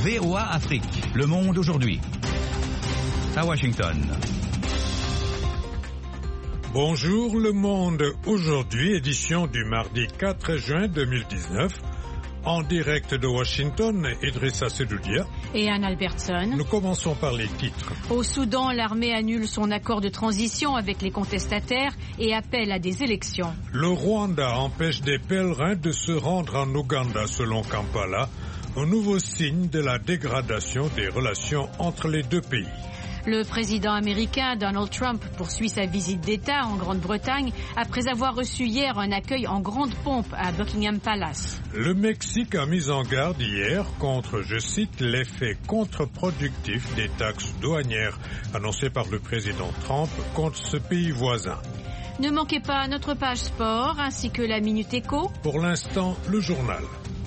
VOA Afrique, le monde aujourd'hui. À Washington. Bonjour le monde, aujourd'hui édition du mardi 4 juin 2019. En direct de Washington, Idrissa Sedoudia et Anne Albertson. Nous commençons par les titres. Au Soudan, l'armée annule son accord de transition avec les contestataires et appelle à des élections. Le Rwanda empêche des pèlerins de se rendre en Ouganda selon Kampala, un nouveau signe de la dégradation des relations entre les deux pays. Le président américain Donald Trump poursuit sa visite d'État en Grande-Bretagne après avoir reçu hier un accueil en grande pompe à Buckingham Palace. Le Mexique a mis en garde hier contre, je cite, l'effet contre-productif des taxes douanières annoncées par le président Trump contre ce pays voisin. Ne manquez pas notre page sport ainsi que la Minute Éco. Pour l'instant, le journal.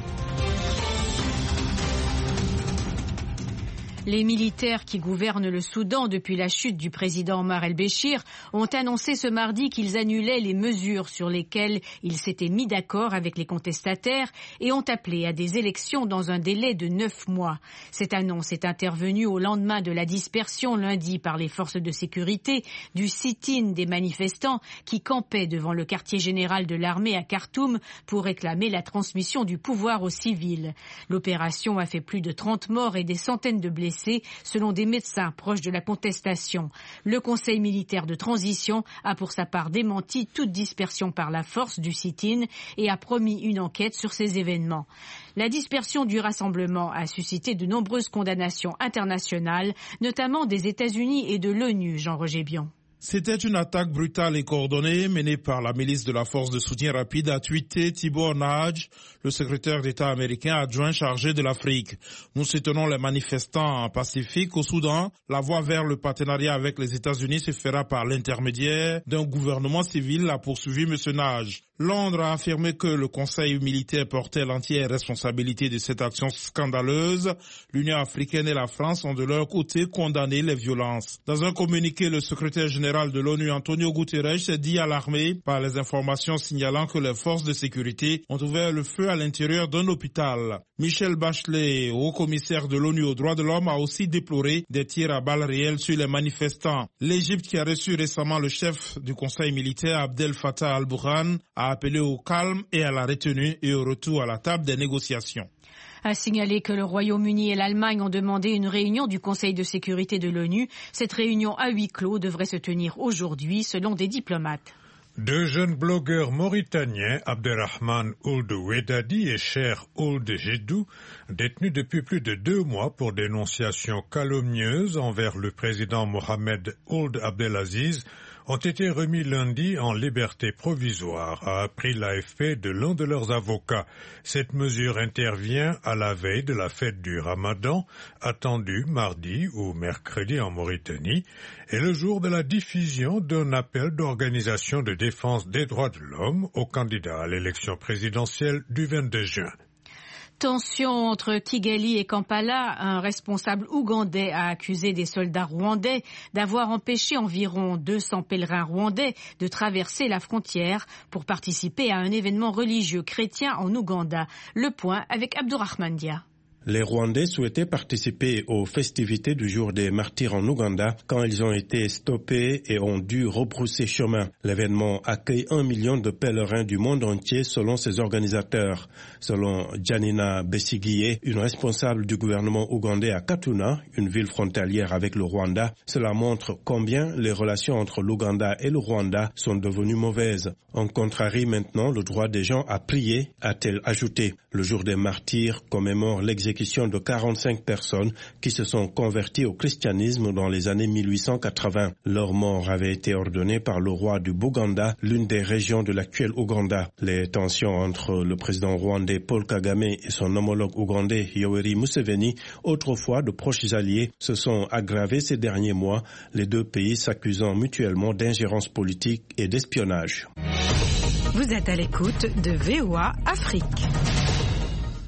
Les militaires qui gouvernent le Soudan depuis la chute du président Omar el-Béchir ont annoncé ce mardi qu'ils annulaient les mesures sur lesquelles ils s'étaient mis d'accord avec les contestataires et ont appelé à des élections dans un délai de 9 mois. Cette annonce est intervenue au lendemain de la dispersion lundi par les forces de sécurité du sit-in des manifestants qui campaient devant le quartier général de l'armée à Khartoum pour réclamer la transmission du pouvoir aux civils. L'opération a fait plus de 30 morts et des centaines de blessés selon des médecins proches de la contestation. Le Conseil militaire de transition a pour sa part démenti toute dispersion par la force du sit-in et a promis une enquête sur ces événements. La dispersion du rassemblement a suscité de nombreuses condamnations internationales, notamment des États-Unis et de l'ONU, Jean-Roger Bion. C'était une attaque brutale et coordonnée menée par la milice de la force de soutien rapide, a tweeté Tibor Nagy, le secrétaire d'État américain adjoint chargé de l'Afrique. Nous soutenons les manifestants pacifiques au Soudan. La voie vers le partenariat avec les États-Unis se fera par l'intermédiaire d'un gouvernement civil, a poursuivi M. Nagy. Londres a affirmé que le Conseil militaire portait l'entière responsabilité de cette action scandaleuse. L'Union africaine et la France ont de leur côté condamné les violences. Dans un communiqué, le secrétaire général de l'ONU, Antonio Guterres, s'est dit alarmé par les informations signalant que les forces de sécurité ont ouvert le feu à l'intérieur d'un hôpital. Michel Bachelet, haut-commissaire de l'ONU aux droits de l'homme, a aussi déploré des tirs à balles réelles sur les manifestants. L'Égypte, qui a reçu récemment le chef du Conseil militaire, Abdel Fattah al-Burhan, a appelé au calme et à la retenue et au retour à la table des négociations. A signaler que le Royaume-Uni et l'Allemagne ont demandé une réunion du Conseil de sécurité de l'ONU. Cette réunion à huis clos devrait se tenir aujourd'hui, selon des diplomates. Deux jeunes blogueurs mauritaniens, Abderrahman Ould Wedadi et Cher Ould Jedou, détenus depuis plus de 2 mois pour dénonciations calomnieuses envers le président Mohamed Ould Abdelaziz, ont été remis lundi en liberté provisoire, a appris l'AFP de l'un de leurs avocats. Cette mesure intervient à la veille de la fête du Ramadan, attendue mardi ou mercredi en Mauritanie, et le jour de la diffusion d'un appel d'organisation de défense des droits de l'homme aux candidats à l'élection présidentielle du 22 juin. Tension entre Kigali et Kampala. Un responsable ougandais a accusé des soldats rwandais d'avoir empêché environ 200 pèlerins rwandais de traverser la frontière pour participer à un événement religieux chrétien en Ouganda. Le point avec Abdourahmane Dia. Les Rwandais souhaitaient participer aux festivités du jour des martyrs en Ouganda quand ils ont été stoppés et ont dû rebrousser chemin. L'événement accueille 1 million de pèlerins du monde entier selon ses organisateurs. Selon Janina Besigye, une responsable du gouvernement ougandais à Katuna, une ville frontalière avec le Rwanda, cela montre combien les relations entre l'Ouganda et le Rwanda sont devenues mauvaises. On contrarie maintenant le droit des gens à prier, a-t-elle ajouté. Le jour des martyrs commémore l'exécution de 45 personnes qui se sont converties au christianisme dans les années 1880. Leur mort avait été ordonnée par le roi du Bouganda, l'une des régions de l'actuel Ouganda. Les tensions entre le président rwandais Paul Kagame et son homologue ougandais Yoweri Museveni, autrefois de proches alliés, se sont aggravées ces derniers mois, les deux pays s'accusant mutuellement d'ingérence politique et d'espionnage. Vous êtes à l'écoute de VOA Afrique.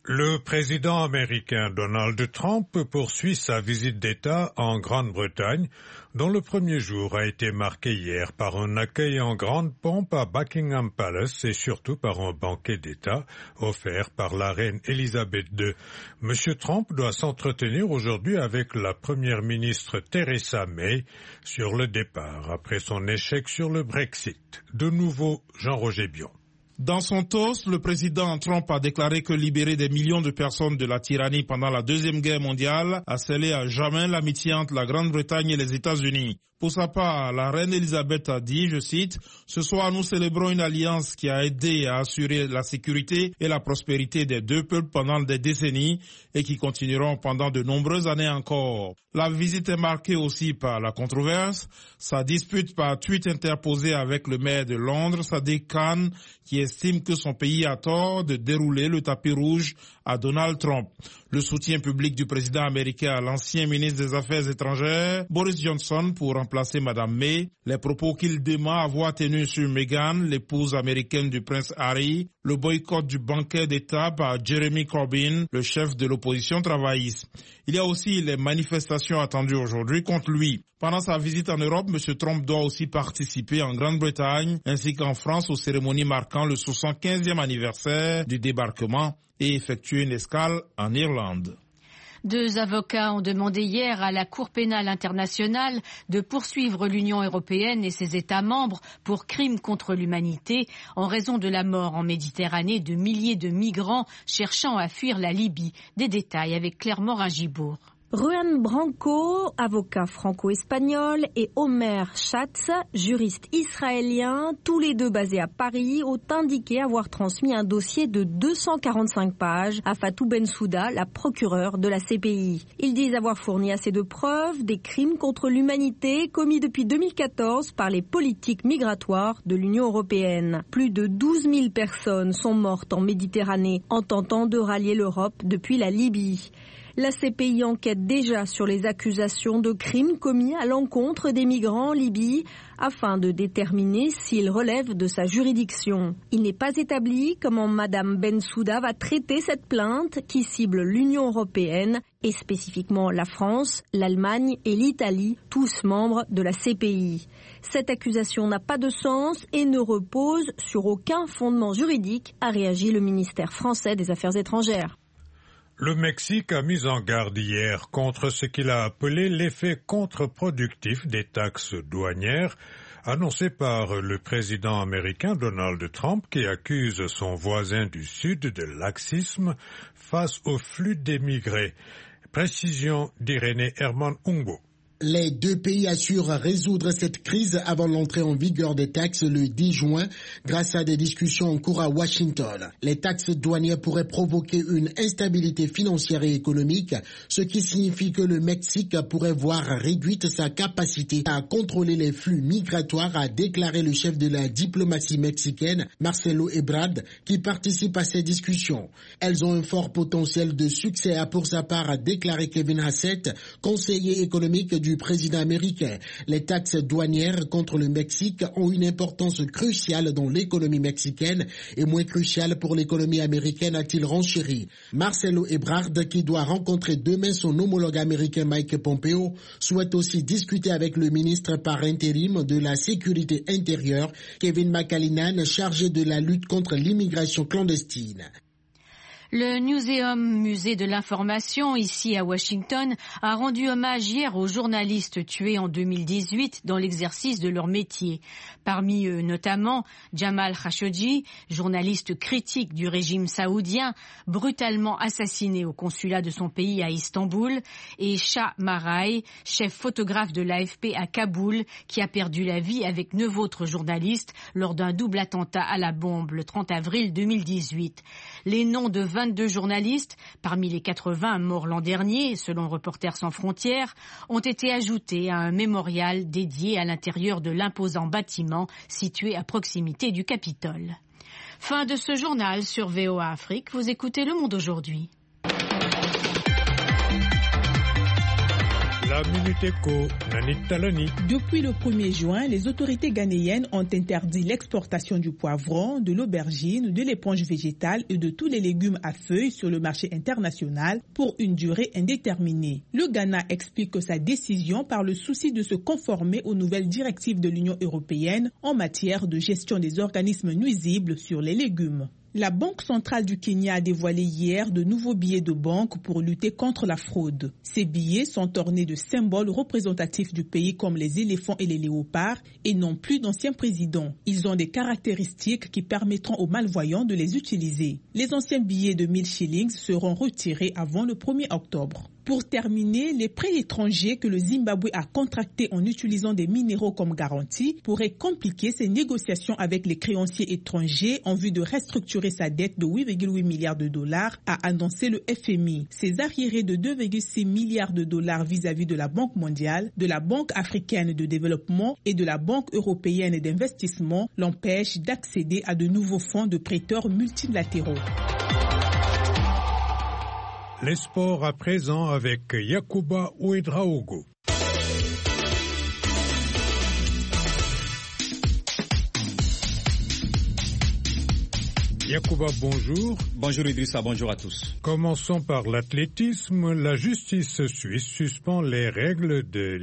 Le président américain Donald Trump poursuit sa visite d'État en Grande-Bretagne, dont le premier jour a été marqué hier par un accueil en grande pompe à Buckingham Palace et surtout par un banquet d'État offert par la reine Elisabeth II. Monsieur Trump doit s'entretenir aujourd'hui avec la première ministre Theresa May sur le départ après son échec sur le Brexit. De nouveau, Jean-Roger Bion. Dans son toast, le président Trump a déclaré que libérer des millions de personnes de la tyrannie pendant la Deuxième Guerre mondiale a scellé à jamais l'amitié entre la Grande-Bretagne et les États-Unis. Pour sa part, la reine Elisabeth a dit, je cite, « Ce soir, nous célébrons une alliance qui a aidé à assurer la sécurité et la prospérité des deux peuples pendant des décennies et qui continueront pendant de nombreuses années encore. » La visite est marquée aussi par la controverse, sa dispute par tweet interposé avec le maire de Londres, Sadiq Khan, qui estime que son pays a tort de dérouler le tapis rouge à Donald Trump. Le soutien public du président américain à l'ancien ministre des Affaires étrangères, Boris Johnson, pour remplacer Mme May, les propos qu'il dément avoir tenus sur Meghan, l'épouse américaine du prince Harry, le boycott du banquet d'État par Jeremy Corbyn, le chef de l'opposition travailliste. Il y a aussi les manifestations attendues aujourd'hui contre lui. Pendant sa visite en Europe, M. Trump doit aussi participer en Grande-Bretagne ainsi qu'en France aux cérémonies marquant le 75e anniversaire du débarquement et effectuer une escale en Irlande. 2 avocats ont demandé hier à la Cour pénale internationale de poursuivre l'Union européenne et ses États membres pour crimes contre l'humanité en raison de la mort en Méditerranée de milliers de migrants cherchant à fuir la Libye. Des détails avec Claire Morin-Gibourg. Juan Branco, avocat franco-espagnol, et Omer Schatz, juriste israélien, tous les deux basés à Paris, ont indiqué avoir transmis un dossier de 245 pages à Fatou Bensouda, la procureure de la CPI. Ils disent avoir fourni assez de preuves des crimes contre l'humanité commis depuis 2014 par les politiques migratoires de l'Union européenne. Plus de 12 000 personnes sont mortes en Méditerranée en tentant de rallier l'Europe depuis la Libye. La CPI enquête déjà sur les accusations de crimes commis à l'encontre des migrants en Libye afin de déterminer s'ils relèvent de sa juridiction. Il n'est pas établi comment Mme Bensouda va traiter cette plainte qui cible l'Union européenne et spécifiquement la France, l'Allemagne et l'Italie, tous membres de la CPI. Cette accusation n'a pas de sens et ne repose sur aucun fondement juridique, a réagi le ministère français des Affaires étrangères. Le Mexique a mis en garde hier contre ce qu'il a appelé l'effet contre-productif des taxes douanières annoncé par le président américain Donald Trump qui accuse son voisin du Sud de laxisme face au flux d'émigrés. Précision d'Irénée Herman Ungo. Les deux pays assurent résoudre cette crise avant l'entrée en vigueur des taxes le 10 juin grâce à des discussions en cours à Washington. Les taxes douanières pourraient provoquer une instabilité financière et économique, ce qui signifie que le Mexique pourrait voir réduite sa capacité à contrôler les flux migratoires, a déclaré le chef de la diplomatie mexicaine, Marcelo Ebrard, qui participe à ces discussions. Elles ont un fort potentiel de succès, a pour sa part déclaré Kevin Hassett, conseiller économique du président américain. Les taxes douanières contre le Mexique ont une importance cruciale dans l'économie mexicaine et moins cruciale pour l'économie américaine, a-t-il renchéri. Marcelo Ebrard, qui doit rencontrer demain son homologue américain Mike Pompeo, souhaite aussi discuter avec le ministre par intérim de la Sécurité intérieure, Kevin McAleenan, chargé de la lutte contre l'immigration clandestine. Le musée de l'information, ici à Washington, a rendu hommage hier aux journalistes tués en 2018 dans l'exercice de leur métier. Parmi eux, notamment, Jamal Khashoggi, journaliste critique du régime saoudien, brutalement assassiné au consulat de son pays à Istanbul, et Shah Marai, chef photographe de l'AFP à Kaboul, qui a perdu la vie avec 9 autres journalistes lors d'un double attentat à la bombe le 30 avril 2018. Les noms de 22 journalistes, parmi les 80 morts l'an dernier, selon Reporters sans frontières, ont été ajoutés à un mémorial dédié à l'intérieur de l'imposant bâtiment situé à proximité du Capitole. Fin de ce journal sur VOA Afrique. Vous écoutez Le Monde aujourd'hui. La La Minute Éco, Nanit Talani. Depuis le 1er juin, les autorités ghanéennes ont interdit l'exportation du poivron, de l'aubergine, de l'éponge végétale et de tous les légumes à feuilles sur le marché international pour une durée indéterminée. Le Ghana explique sa décision par le souci de se conformer aux nouvelles directives de l'Union européenne en matière de gestion des organismes nuisibles sur les légumes. La Banque centrale du Kenya a dévoilé hier de nouveaux billets de banque pour lutter contre la fraude. Ces billets sont ornés de symboles représentatifs du pays comme les éléphants et les léopards et non plus d'anciens présidents. Ils ont des caractéristiques qui permettront aux malvoyants de les utiliser. Les anciens billets de 1000 shillings seront retirés avant le 1er octobre. Pour terminer, les prêts étrangers que le Zimbabwe a contractés en utilisant des minéraux comme garantie pourraient compliquer ses négociations avec les créanciers étrangers en vue de restructurer sa dette de 8,8 milliards de dollars, a annoncé le FMI. Ces arriérés de 2,6 milliards de dollars vis-à-vis de la Banque mondiale, de la Banque africaine de développement et de la Banque européenne d'investissement l'empêchent d'accéder à de nouveaux fonds de prêteurs multilatéraux. Les sports à présent avec Yacouba Ouedraogo. Yacouba, bonjour. Bonjour Idrissa, bonjour à tous. Commençons par l'athlétisme. La justice suisse suspend les règles de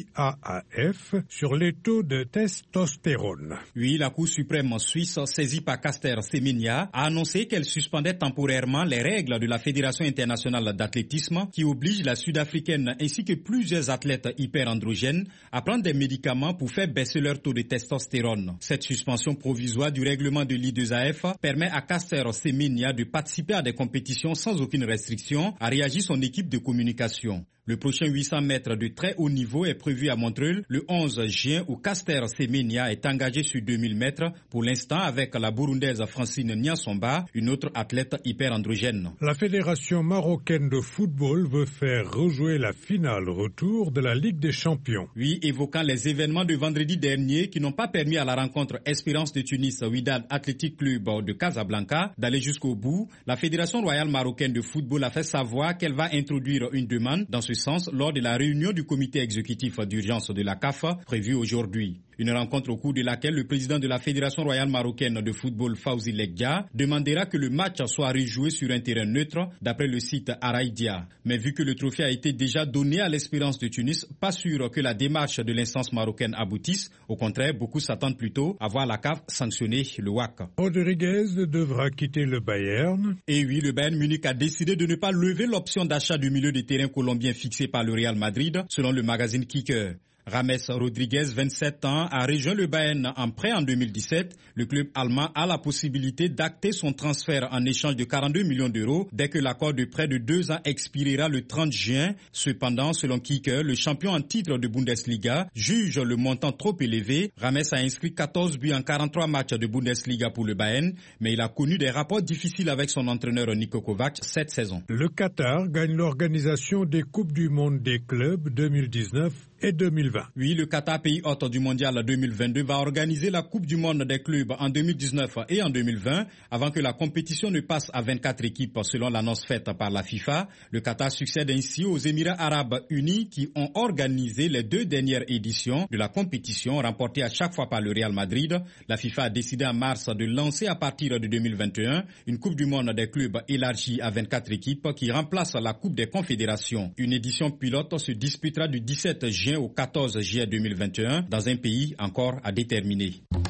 l'IAAF sur les taux de testostérone. Oui, la Cour suprême suisse, saisie par Caster Semenya, a annoncé qu'elle suspendait temporairement les règles de la Fédération internationale d'athlétisme qui oblige la Sud-Africaine ainsi que plusieurs athlètes hyperandrogènes à prendre des médicaments pour faire baisser leur taux de testostérone. Cette suspension provisoire du règlement de l'I2AF permet à Caster Semenya de participer à des compétitions sans aucune restriction, a réagi son équipe de communication. Le prochain 800 mètres de très haut niveau est prévu à Montreuil le 11 juin où Caster Semenya est engagé sur 2000 mètres pour l'instant avec la Burundaise Francine Niansomba, une autre athlète hyperandrogène. La Fédération marocaine de football veut faire rejouer la finale retour de la Ligue des Champions. Oui, évoquant les événements de vendredi dernier qui n'ont pas permis à la rencontre Espérance de Tunis Wydad Athletic Club de Casablanca d'aller jusqu'au bout, la Fédération royale marocaine de football a fait savoir qu'elle va introduire une demande dans ce sens lors de la réunion du comité exécutif d'urgence de la CAF prévue aujourd'hui. Une rencontre au cours de laquelle le président de la Fédération royale marocaine de football, Fawzi Legdia, demandera que le match soit rejoué sur un terrain neutre, d'après le site Araïdia. Mais vu que le trophée a été déjà donné à l'Espérance de Tunis, pas sûr que la démarche de l'instance marocaine aboutisse. Au contraire, beaucoup s'attendent plutôt à voir la CAF sanctionner le WAC. Rodriguez devra quitter le Bayern. Et oui, le Bayern Munich a décidé de ne pas lever l'option d'achat du milieu de terrain colombien fixé par le Real Madrid, selon le magazine Kicker. Rames Rodriguez, 27 ans, a rejoint le Bayern en prêt en 2017. Le club allemand a la possibilité d'acter son transfert en échange de 42 millions d'euros dès que l'accord de prêt de 2 ans expirera le 30 juin. Cependant, selon Kicker, le champion en titre de Bundesliga juge le montant trop élevé. Rames a inscrit 14 buts en 43 matchs de Bundesliga pour le Bayern, mais il a connu des rapports difficiles avec son entraîneur Niko Kovac cette saison. Le Qatar gagne l'organisation des Coupes du Monde des clubs 2019 et 2020. Oui, le Qatar, pays hôte du mondial 2022, va organiser la Coupe du Monde des clubs en 2019 et en 2020, avant que la compétition ne passe à 24 équipes selon l'annonce faite par la FIFA. Le Qatar succède ainsi aux Émirats arabes unis qui ont organisé les 2 dernières éditions de la compétition remportée à chaque fois par le Real Madrid. La FIFA a décidé en mars de lancer à partir de 2021 une Coupe du Monde des clubs élargie à 24 équipes qui remplace la Coupe des Confédérations. Une édition pilote se disputera du 17 juin au 14 juillet 2021 dans un pays encore à déterminer.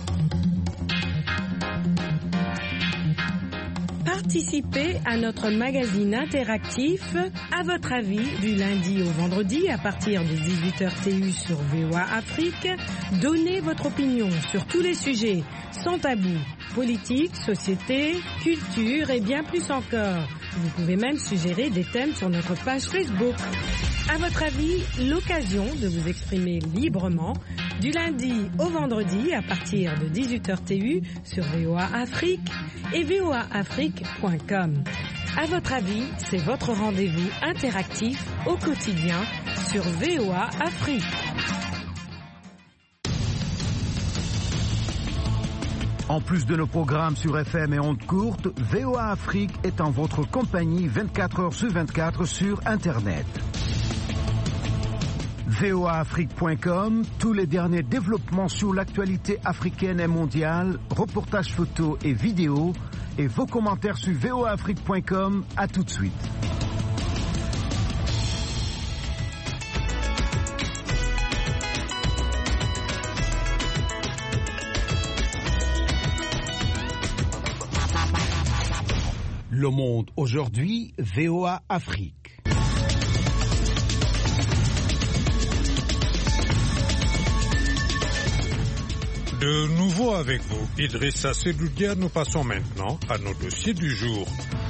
Participez à notre magazine interactif À votre avis du lundi au vendredi à partir de 18h TU sur VOA Afrique. Donnez votre opinion sur tous les sujets sans tabou, politique, société, culture et bien plus encore. Vous pouvez même suggérer des thèmes sur notre page Facebook. À votre avis, l'occasion de vous exprimer librement du lundi au vendredi à partir de 18h TU sur VOA Afrique et voaafrique.com. À votre avis, c'est votre rendez-vous interactif au quotidien sur VOA Afrique. En plus de nos programmes sur FM et ondes courtes, VOA Afrique est en votre compagnie 24 heures sur 24 sur Internet. voaafrique.com, tous les derniers développements sur l'actualité africaine et mondiale, reportages photos et vidéos, et vos commentaires sur voaafrique.com. À tout de suite. Le Monde aujourd'hui, VOA Afrique. De nouveau avec vous, Idrissa Sedoudia, nous passons maintenant à nos dossiers du jour.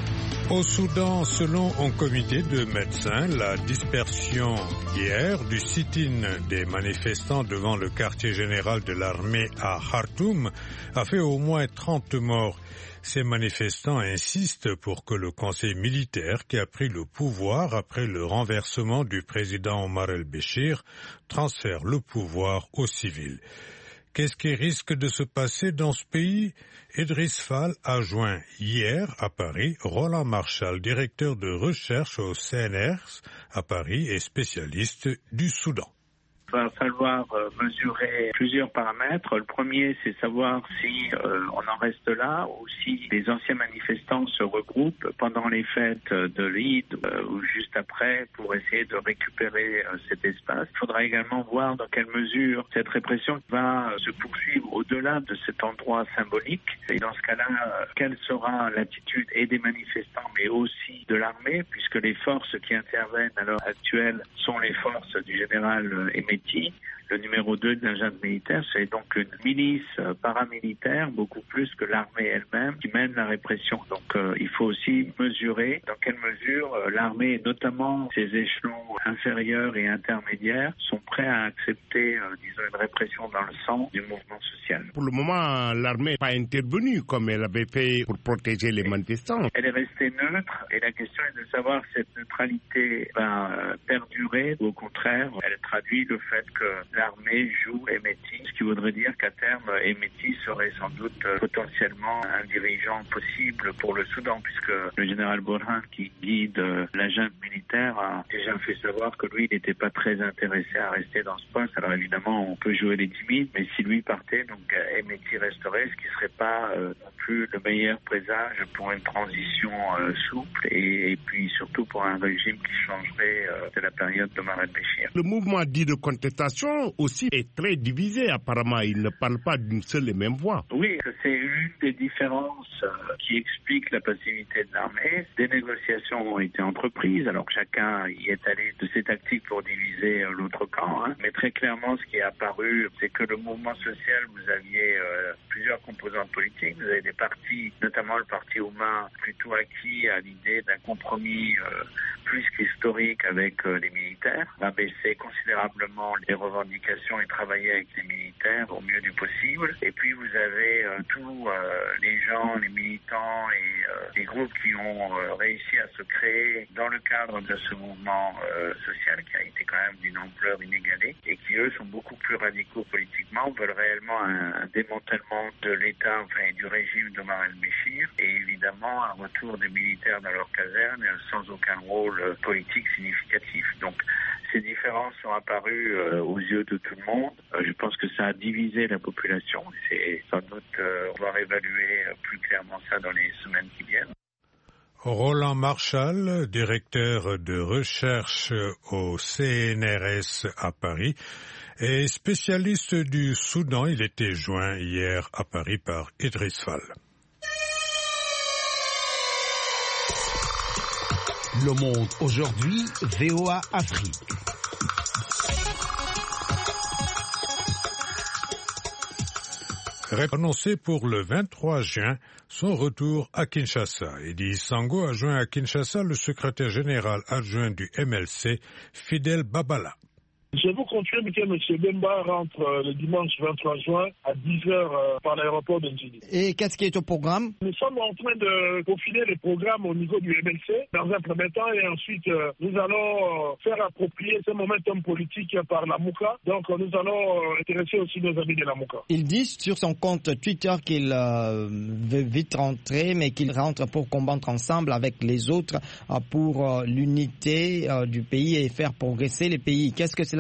Au Soudan, selon un comité de médecins, la dispersion hier du sit-in des manifestants devant le quartier général de l'armée à Khartoum a fait au moins 30 morts. Ces manifestants insistent pour que le conseil militaire qui a pris le pouvoir après le renversement du président Omar el-Béchir transfère le pouvoir aux civils. Qu'est-ce qui risque de se passer dans ce pays? Idriss Fall a joint hier à Paris Roland Marshall, directeur de recherche au CNRS à Paris et spécialiste du Soudan. Il va falloir mesurer plusieurs paramètres. Le premier, c'est savoir si on en reste là ou si les anciens manifestants se regroupent pendant les fêtes de l'Eid ou juste après pour essayer de récupérer cet espace. Il faudra également voir dans quelle mesure cette répression va se poursuivre au-delà de cet endroit symbolique. Et dans ce cas-là, quelle sera l'attitude et des manifestants mais aussi de l'armée, puisque les forces qui interviennent à l'heure actuelle sont les forces du général Hemeti, le numéro 2 de la junte militaire. C'est donc une milice paramilitaire, beaucoup plus que l'armée elle-même, qui mène la répression. Donc il faut aussi mesurer dans quelle mesure l'armée, notamment ses échelons inférieurs et intermédiaires, sont prêts à accepter, disons, une répression dans le sang du mouvement social. Pour le moment, l'armée n'est pas intervenue comme elle avait fait pour protéger les manifestants. Elle est restée neutre et la question est de savoir si cette neutralité va perdurer ou au contraire, elle traduit le fait que l'armée joue Hemeti, ce qui voudrait dire qu'à terme, Hemeti serait sans doute potentiellement un dirigeant possible pour le Soudan, puisque le général Burhan, qui guide la junte militaire, a déjà fait savoir que lui, il n'était pas très intéressé à rester dans ce poste. Alors évidemment, on peut jouer les timides, mais si lui partait, donc Hemeti resterait, ce qui ne serait pas non plus le meilleur présage pour une transition souple et puis surtout pour un régime qui changerait de la période d'Omar el-Béchir. Le mouvement dit de contestation aussi est très divisé apparemment. Il ne parle pas d'une seule et même voix. Oui, c'est une des différences qui explique la passivité de l'armée. Des négociations ont été entreprises, alors chacun y est allé de ses tactiques pour diviser l'autre camp. Mais très clairement, ce qui est apparu, c'est que le mouvement social, vous aviez plusieurs composantes politiques. Vous avez des partis, notamment le parti Ouma, plutôt acquis à l'idée d'un compromis plus qu'historique avec les militaires, va baisser considérablement les revendications et travailler avec les militaires au mieux du possible. Et puis vous avez tous les gens, les militants et les groupes qui ont réussi à se créer dans le cadre de ce mouvement social qui a été quand même d'une ampleur inégalée et qui eux sont beaucoup plus radicaux politiquement, veulent réellement un démantèlement de l'État, enfin du régime d'Omar el-Béchir et évidemment un retour des militaires dans leur caserne sans aucun rôle politique significatif. Donc ces différences sont apparues aux yeux de tout le monde. Je pense que ça a divisé la population. C'est sans doute, on va évaluer plus clairement ça dans les semaines qui viennent. Roland Marshall, directeur de recherche au CNRS à Paris, est spécialiste du Soudan. Il était joint hier à Paris par Idriss Fall. Le Monde aujourd'hui, VOA Afrique. Annoncé pour le 23 juin son retour à Kinshasa. Edi Sango a joint à Kinshasa le secrétaire général adjoint du MLC, Fidel Babala. Je vous confirme que M. Bemba rentre le dimanche 23 juin à 10h par l'aéroport de Njili. Et qu'est-ce qui est au programme? Nous sommes en train de peaufiner les programmes au niveau du MLC dans un premier temps et ensuite nous allons faire approprier ce momentum politique par la Mouka. Donc nous allons intéresser aussi nos amis de la Mouka. Il dit sur son compte Twitter qu'il veut vite rentrer mais qu'il rentre pour combattre ensemble avec les autres pour l'unité du pays et faire progresser les pays. Qu'est-ce que cela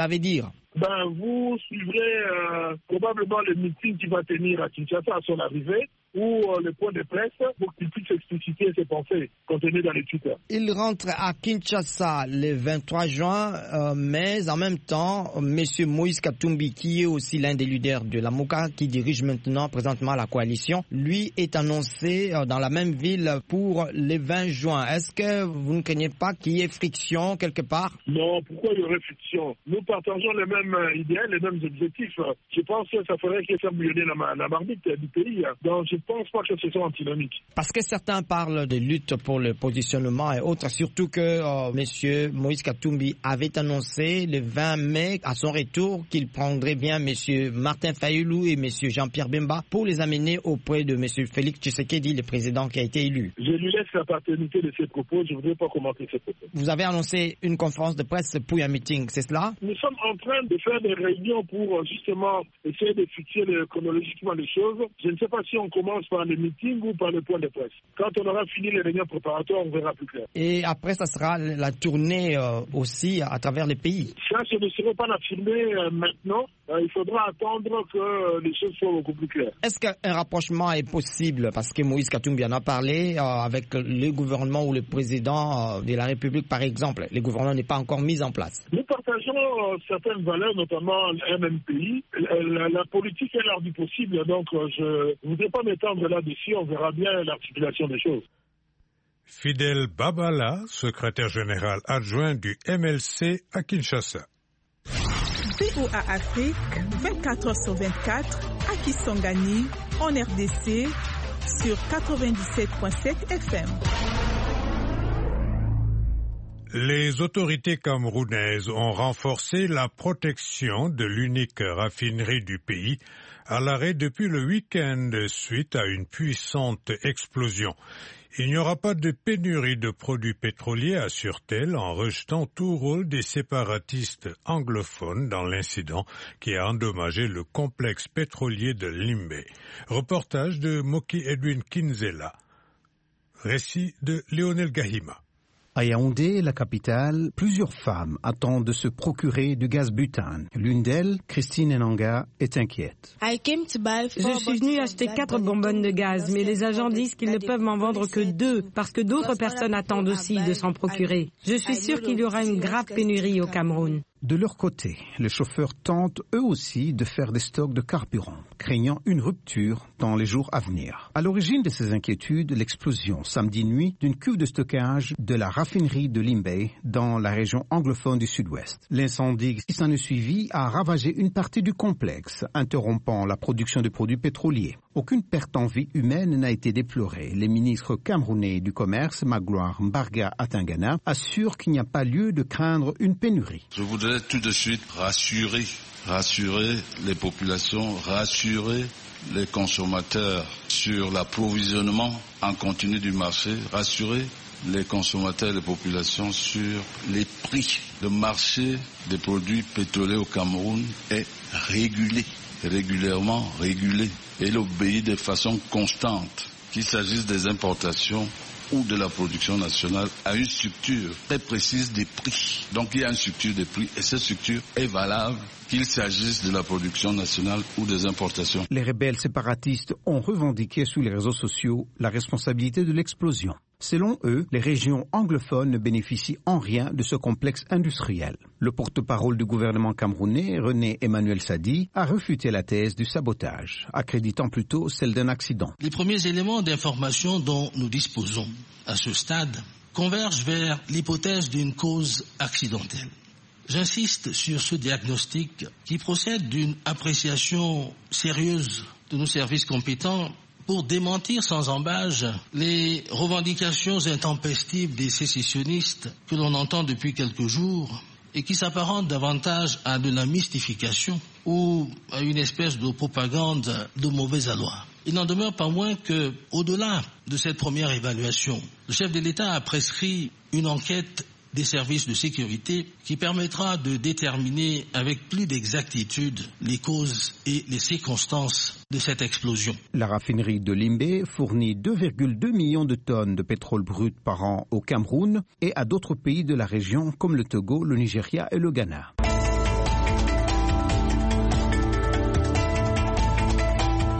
cela veut dire? Vous suivrez probablement le meeting qui va tenir à Kinshasa à son arrivée, ou le point de presse pour qu'il puisse expliciter ses pensées contenues dans les Twitter. Il rentre à Kinshasa le 23 juin, mais en même temps, M. Moïse Katumbi, qui est aussi l'un des leaders de la MOUCA, qui dirige présentement la coalition, lui est annoncé dans la même ville pour le 20 juin. Est-ce que vous ne craignez pas qu'il y ait friction quelque part? Non, pourquoi il y aurait friction? Nous partageons les mêmes idéaux, les mêmes objectifs. Je pense que ça ferait qu'il fasse bouillonner la marmite du pays. Donc je pense pas que ce soit antinomique. Parce que certains parlent de lutte pour le positionnement et autres, surtout que M. Moïse Katumbi avait annoncé le 20 mai à son retour qu'il prendrait bien M. Martin Fayulu et M. Jean-Pierre Bemba pour les amener auprès de M. Félix Tshisekedi, le président qui a été élu. Je lui laisse la paternité de ses propos, je ne voudrais pas commenter ses propos. Vous avez annoncé une conférence de presse pour un meeting, c'est cela? Nous sommes en train de faire des réunions pour justement essayer de fixer chronologiquement les choses. Je ne sais pas si on commence par les meetings ou par le point de presse. Quand on aura fini les réunions préparatoires, on verra plus clair. Et après, ça sera la tournée aussi à travers les pays. Ça, je ne saurais pas l'affirmer maintenant. Il faudra attendre que les choses soient beaucoup plus claires. Est-ce qu'un rapprochement est possible? Parce que Moïse Katumbi en a parlé avec le gouvernement ou le président de la République, par exemple. Le gouvernement n'est pas encore mis en place. Nous partageons certaines valeurs, notamment un même pays. La politique est l'art du possible, donc je ne voudrais pas m'étendre là-dessus. On verra bien l'articulation des choses. Fidel Babala, secrétaire général adjoint du MLC à Kinshasa. VOA Afrique, 24h/24, à Kisangani, en RDC, sur 97.7 FM. Les autorités camerounaises ont renforcé la protection de l'unique raffinerie du pays à l'arrêt depuis le week-end suite à une puissante explosion. Il n'y aura pas de pénurie de produits pétroliers, assure-t-elle, en rejetant tout rôle des séparatistes anglophones dans l'incident qui a endommagé le complexe pétrolier de Limbe. Reportage de Moki Edwin Kinzela. Récit de Lionel Gahima. À Yaoundé, la capitale, plusieurs femmes attendent de se procurer du gaz butane. L'une d'elles, Christine Enanga, est inquiète. Je suis venue acheter 4 bonbonnes de gaz, mais les agents disent qu'ils ne peuvent m'en vendre que 2 parce que d'autres personnes attendent aussi de s'en procurer. Je suis sûre qu'il y aura une grave pénurie au Cameroun. De leur côté, les chauffeurs tentent eux aussi de faire des stocks de carburant, craignant une rupture dans les jours à venir. À l'origine de ces inquiétudes, l'explosion samedi nuit d'une cuve de stockage de la raffinerie de Limbe dans la région anglophone du sud-ouest. L'incendie qui s'en est suivi a ravagé une partie du complexe, interrompant la production de produits pétroliers. Aucune perte en vie humaine n'a été déplorée. Les ministres camerounais du commerce, Magloire Mbarga Atangana, assurent qu'il n'y a pas lieu de craindre une pénurie. Je voudrais tout de suite rassurer les populations, rassurer les consommateurs sur l'approvisionnement en continu du marché, rassurer les consommateurs et les populations sur les prix. Le marché des produits pétroliers au Cameroun est régulièrement régulé. Et il obéit de façon constante, qu'il s'agisse des importations ou de la production nationale, à une structure très précise des prix. Donc il y a une structure des prix et cette structure est valable qu'il s'agisse de la production nationale ou des importations. Les rebelles séparatistes ont revendiqué sur les réseaux sociaux la responsabilité de l'explosion. Selon eux, les régions anglophones ne bénéficient en rien de ce complexe industriel. Le porte-parole du gouvernement camerounais, René Emmanuel Sadi, a refuté la thèse du sabotage, accréditant plutôt celle d'un accident. Les premiers éléments d'information dont nous disposons à ce stade convergent vers l'hypothèse d'une cause accidentelle. J'insiste sur ce diagnostic qui procède d'une appréciation sérieuse de nos services compétents pour démentir sans ambages les revendications intempestives des sécessionnistes que l'on entend depuis quelques jours et qui s'apparentent davantage à de la mystification ou à une espèce de propagande de mauvais aloi. Il n'en demeure pas moins que, au-delà de cette première évaluation, le chef de l'État a prescrit une enquête des services de sécurité qui permettra de déterminer avec plus d'exactitude les causes et les circonstances de cette explosion. La raffinerie de Limbe fournit 2,2 millions de tonnes de pétrole brut par an au Cameroun et à d'autres pays de la région comme le Togo, le Nigeria et le Ghana.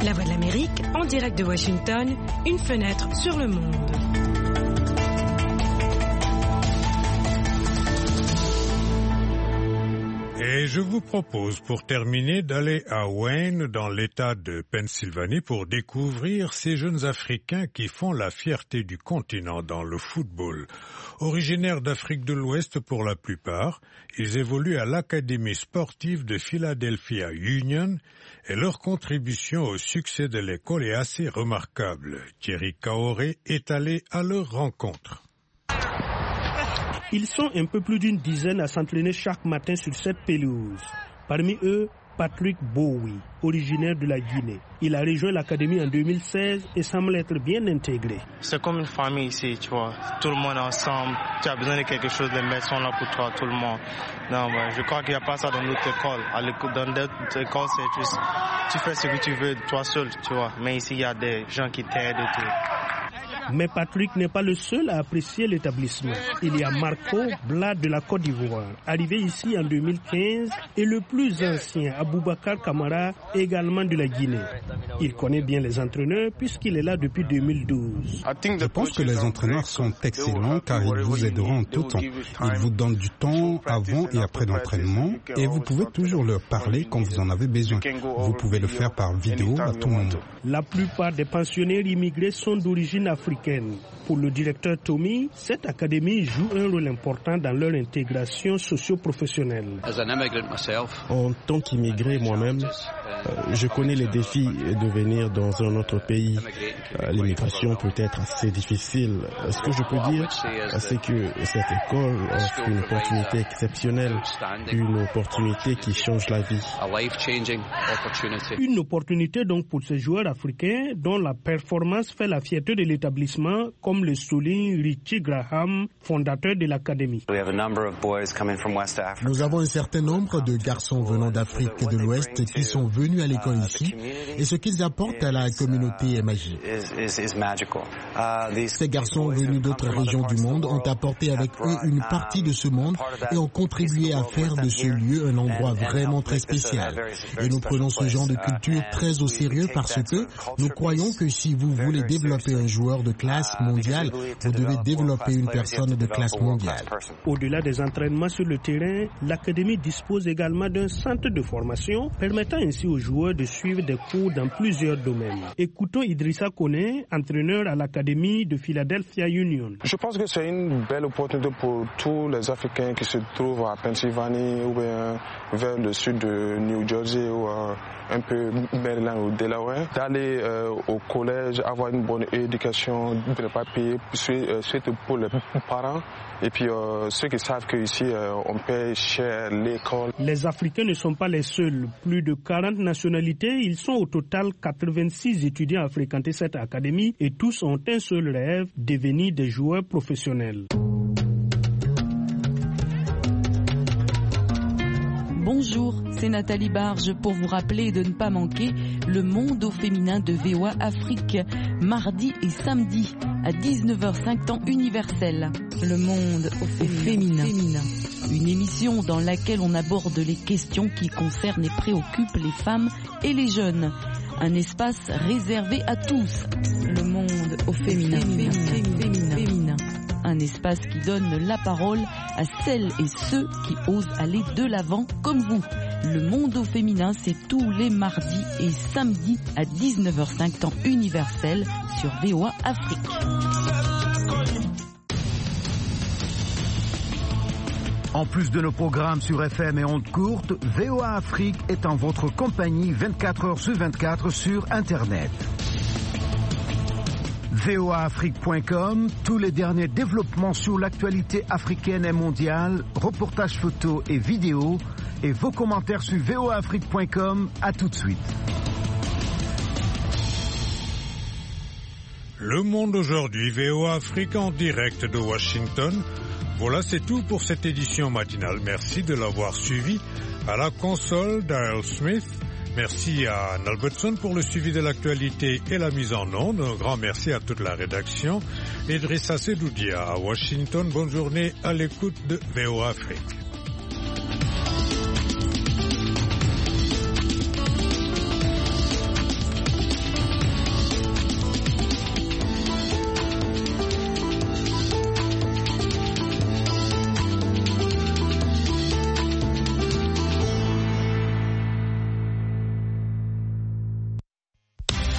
La Voix de l'Amérique, en direct de Washington, une fenêtre sur le monde. Et je vous propose, pour terminer, d'aller à Wayne, dans l'État de Pennsylvanie, pour découvrir ces jeunes Africains qui font la fierté du continent dans le football. Originaires d'Afrique de l'Ouest pour la plupart, ils évoluent à l'Académie sportive de Philadelphia Union et leur contribution au succès de l'école est assez remarquable. Thierry Kaoré est allé à leur rencontre. Ils sont un peu plus d'une dizaine à s'entraîner chaque matin sur cette pelouse. Parmi eux, Patrick Bowie, originaire de la Guinée. Il a rejoint l'académie en 2016 et semble être bien intégré. C'est comme une famille ici, tu vois. Tout le monde ensemble. Tu as besoin de quelque chose, les maîtres sont là pour toi, tout le monde. Non, je crois qu'il n'y a pas ça dans notre école. Dans notre école, c'est juste, tu fais ce que tu veux toi seul, tu vois. Mais ici, il y a des gens qui t'aident et tout. Mais Patrick n'est pas le seul à apprécier l'établissement. Il y a Marco Blad de la Côte d'Ivoire, arrivé ici en 2015, et le plus ancien, Aboubacar Kamara, également de la Guinée. Il connaît bien les entraîneurs puisqu'il est là depuis 2012. Je pense que les entraîneurs sont excellents car ils vous aideront en tout temps. Ils vous donnent du temps avant et après l'entraînement et vous pouvez toujours leur parler quand vous en avez besoin. Vous pouvez le faire par vidéo à tout moment. La plupart des pensionnaires immigrés sont d'origine africaine. Pour le directeur Tommy, cette académie joue un rôle important dans leur intégration socio-professionnelle. En tant qu'immigré moi-même, je connais les défis de venir dans un autre pays. L'immigration peut être assez difficile. Ce que je peux dire, c'est que cette école offre une opportunité exceptionnelle, une opportunité qui change la vie. Une opportunité donc pour ces joueurs africains dont la performance fait la fierté de l'établissement, comme le souligne Richie Graham, fondateur de l'académie. Nous avons un certain nombre de garçons venant d'Afrique de l'Ouest qui sont venus à l'école ici et ce qu'ils apportent à la communauté est magique. Ces garçons venus d'autres régions du monde ont apporté avec eux une partie de ce monde et ont contribué à faire de ce lieu un endroit vraiment très spécial. Et nous prenons ce genre de culture très au sérieux parce que nous croyons que si vous voulez développer un joueur de classe mondiale, vous devez développer une personne de classe mondiale. Au-delà des entraînements sur le terrain, l'académie dispose également d'un centre de formation permettant ainsi aux joueurs de suivre des cours dans plusieurs domaines. Écoutons Idrissa Koné, entraîneur à l'académie de Philadelphia Union. Je pense que c'est une belle opportunité pour tous les Africains qui se trouvent à Pennsylvanie ou bien vers le sud de New Jersey ou un peu Maryland ou Delaware, d'aller au collège, avoir une bonne éducation, de ne pas payer, surtout pour les parents. Et puis ceux qui savent qu'ici on paye cher l'école. Les Africains ne sont pas les seuls. Plus de 40 nationalités, ils sont au total 86 étudiants à fréquenter cette académie et tous ont un seul rêve, devenir des joueurs professionnels. Bonjour, c'est Nathalie Barge pour vous rappeler de ne pas manquer le Monde au féminin de VOA Afrique, mardi et samedi à 19h05 temps universel. Le Monde au féminin. Une émission dans laquelle on aborde les questions qui concernent et préoccupent les femmes et les jeunes. Un espace réservé à tous. Le Monde au féminin. Un espace qui donne la parole à celles et ceux qui osent aller de l'avant comme vous. Le Monde au féminin, c'est tous les mardis et samedis à 19h05 temps universel sur VOA Afrique. En plus de nos programmes sur FM et ondes courtes, VOA Afrique est en votre compagnie 24h sur 24 sur Internet. voaafrique.com, tous les derniers développements sur l'actualité africaine et mondiale, reportages photos et vidéos, et vos commentaires sur voaafrique.com. À tout de suite. Le Monde aujourd'hui, VOA Afrique en direct de Washington. Voilà, c'est tout pour cette édition matinale. Merci de l'avoir suivi. À la console, Daryl Smith. Merci à Albertson pour le suivi de l'actualité et la mise en onde. Un grand merci à toute la rédaction. Idrissa Sedoudia à Washington. Bonne journée à l'écoute de VOA Afrique.